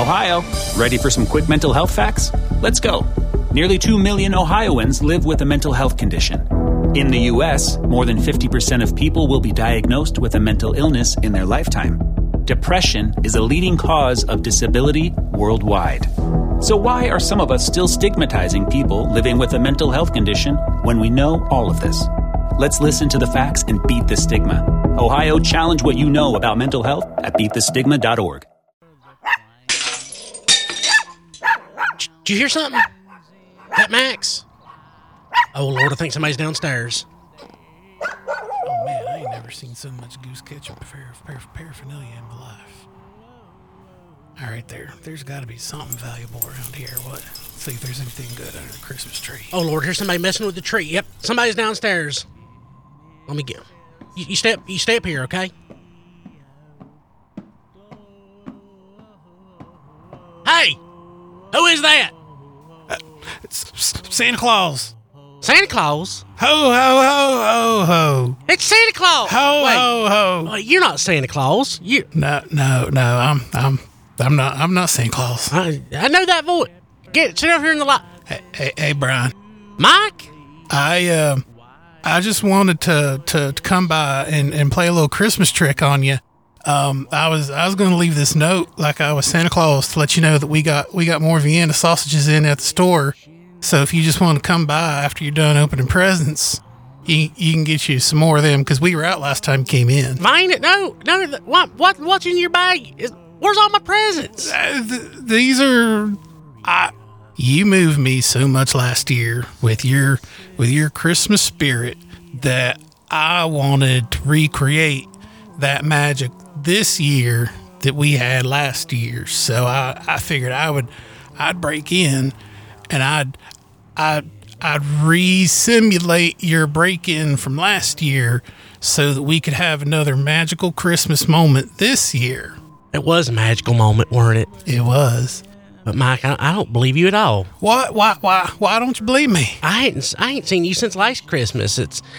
Ohio, ready for some quick mental health facts? Let's go. Nearly 2 million Ohioans live with a mental health condition. In the U.S., more than 50% of people will be diagnosed with a mental illness in their lifetime. Depression is a leading cause of disability worldwide. So why are some of us still stigmatizing people living with a mental health condition when we know all of this? Let's listen to the facts and beat the stigma. Ohio, challenge what you know about mental health at beatthestigma.org. Did you hear something? That Max? Oh, Lord, I think somebody's downstairs. Oh, man, I ain't never seen so much goose ketchup paraphernalia in my life. All right, there's got to be something valuable around here. What? See if there's anything good under the Christmas tree. Oh, Lord, here's somebody messing with the tree. Yep, somebody's downstairs. Let me get him. You stay up here, okay? Hey! Who is that? It's Santa Claus. Santa Claus? Ho, ho, ho, ho, ho. It's Santa Claus! Ho, Wait, ho, ho. Wait, you're not Santa Claus. No, I'm not Santa Claus. I know that voice. Sit over here in the light. Hey, Brian. Mike? I just wanted to come by and play a little Christmas trick on you. I was going to leave this note like I was Santa Claus to let you know that we got more Vienna sausages in at the store. So if you just want to come by after you're done opening presents, you can get you some more of them because we were out last time you came in. Mine? No. What's in your bag? Where's all my presents? These are. You moved me so much last year with your Christmas spirit that I wanted to recreate that magic this year that we had last year. So I figured I'd break in and I'd re-simulate your break-in from last year so that we could have another magical Christmas moment this year. It was a magical moment, weren't it? It was. But Mike, I don't believe you at all. What? Why don't you believe me? I ain't seen you since last Christmas.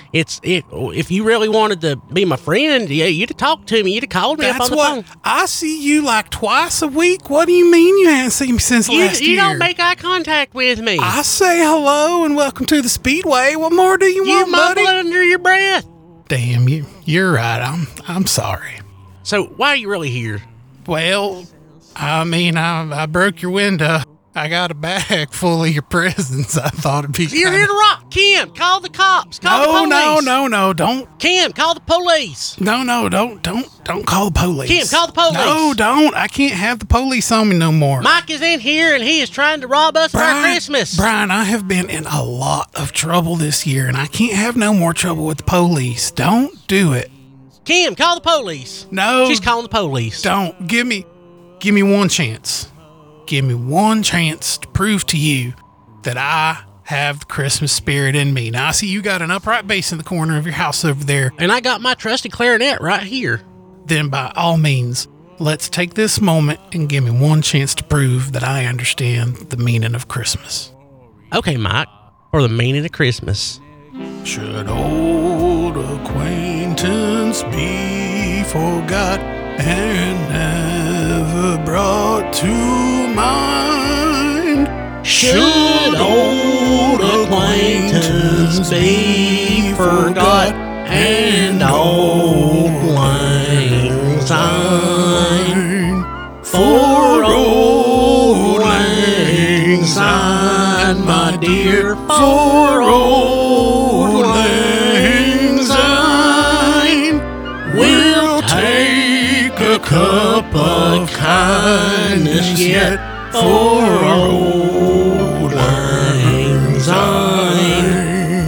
If you really wanted to be my friend, you'd have talked to me. You'd have called me up on the phone. I see you like twice a week. What do you mean you haven't seen me since last year? You don't make eye contact with me. I say hello and welcome to the Speedway. What more do you want, buddy? You mumble under your breath. Damn, you're right. I'm sorry. So why are you really here? Well, I mean, I broke your window. I got a bag full of your presents. I thought it'd be. You're here to rock. Kim, call the cops. Call the police. No, don't. Kim, call the police. No, don't call the police. Kim, call the police. No, don't. I can't have the police on me no more. Mike is in here and he is trying to rob us for our Christmas. Brian, I have been in a lot of trouble this year and I can't have no more trouble with the police. Don't do it. Kim, call the police. No. She's calling the police. Don't. Give me one chance. Give me one chance to prove to you that I have the Christmas spirit in me. Now, I see you got an upright bass in the corner of your house over there. And I got my trusty clarinet right here. Then by all means, let's take this moment and give me one chance to prove that I understand the meaning of Christmas. Okay, Mike, or the meaning of Christmas. Should old acquaintance be forgot and never brought to mind? Should old acquaintance be forgot and old lang syne? For old lang syne, my dear, for old lang syne, we'll take a cup of kindness yet for old lang syne.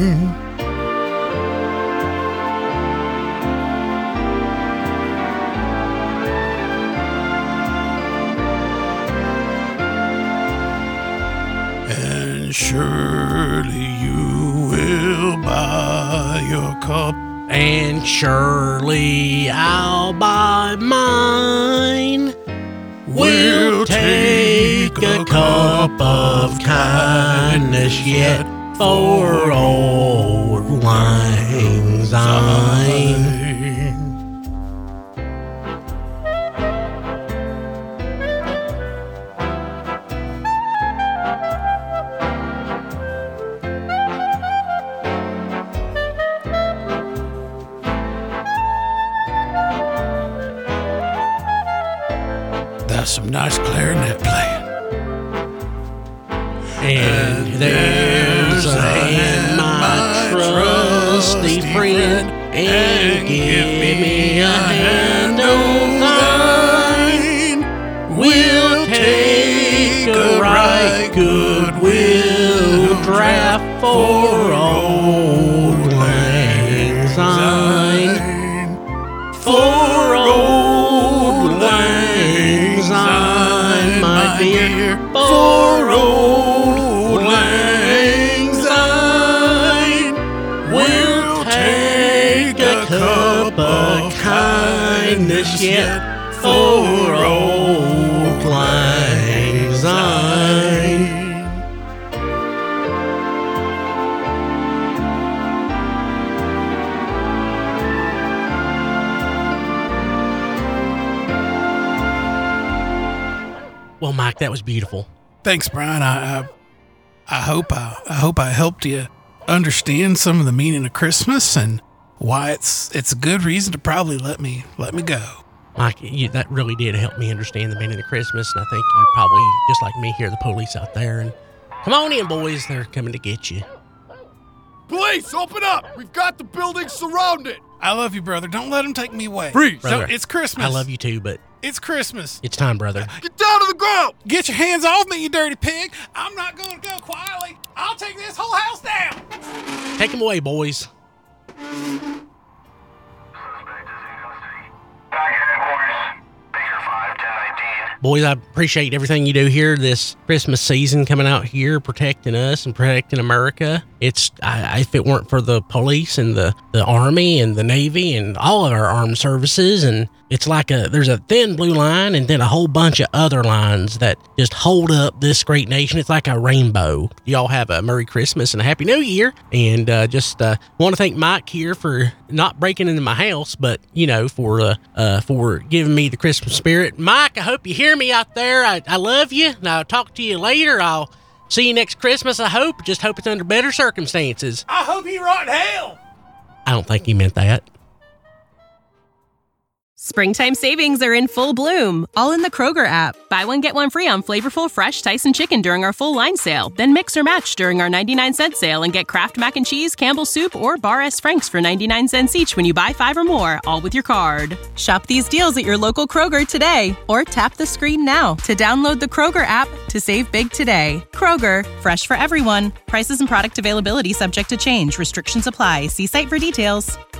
And surely you will buy your cup, and surely I'll buy mine. We'll take a cup of kindness yet for old lang syne. got some nice clarinet playing. And there's a hand, my trusty friend, and give me a hand of thine. We'll take a right goodwill draft for old Lang Syne. For old Lang Syne, my dear. For old Lang Syne. We'll take a cup of kindness yet for old Lang Syne. Well, Mike, that was beautiful. Thanks, Brian. I hope I helped you understand some of the meaning of Christmas and why it's a good reason to probably let me go. Mike, that really did help me understand the meaning of Christmas, and I think you probably, just like me, hear the police out there. And come on in, boys. They're coming to get you. Police, open up! We've got the building surrounded! I love you, brother. Don't let them take me away. Freeze! Brother, It's Christmas. I love you too, but It's Christmas. it's time, brother. Get down to the ground! Get your hands off me, you dirty pig. I'm not going to go quietly. I'll take this whole house down. Take him away, boys. Boys, I appreciate everything you do here this Christmas season, coming out here, protecting us and protecting America. If it weren't for the police and the Army and the Navy and all of our armed services, and it's like there's a thin blue line and then a whole bunch of other lines that just hold up this great nation. It's like a rainbow. Y'all have a Merry Christmas and a Happy New Year. And just want to thank Mike here for not breaking into my house, but, for giving me the Christmas spirit. Mike, I hope you hear me out there. I love you, and I'll talk to you later. I'll see you next Christmas, I hope. Just hope it's under better circumstances. I hope he rot in hell. I don't think he meant that. Springtime savings are in full bloom, all in the Kroger app. Buy one, get one free on flavorful, fresh Tyson chicken during our full line sale. Then mix or match during our 99-cent sale and get Kraft Mac and Cheese, Campbell's Soup, or Bar S. Frank's for 99 cents each when you buy 5 or more, all with your card. Shop these deals at your local Kroger today, or tap the screen now to download the Kroger app to save big today. Kroger, fresh for everyone. Prices and product availability subject to change. Restrictions apply. See site for details.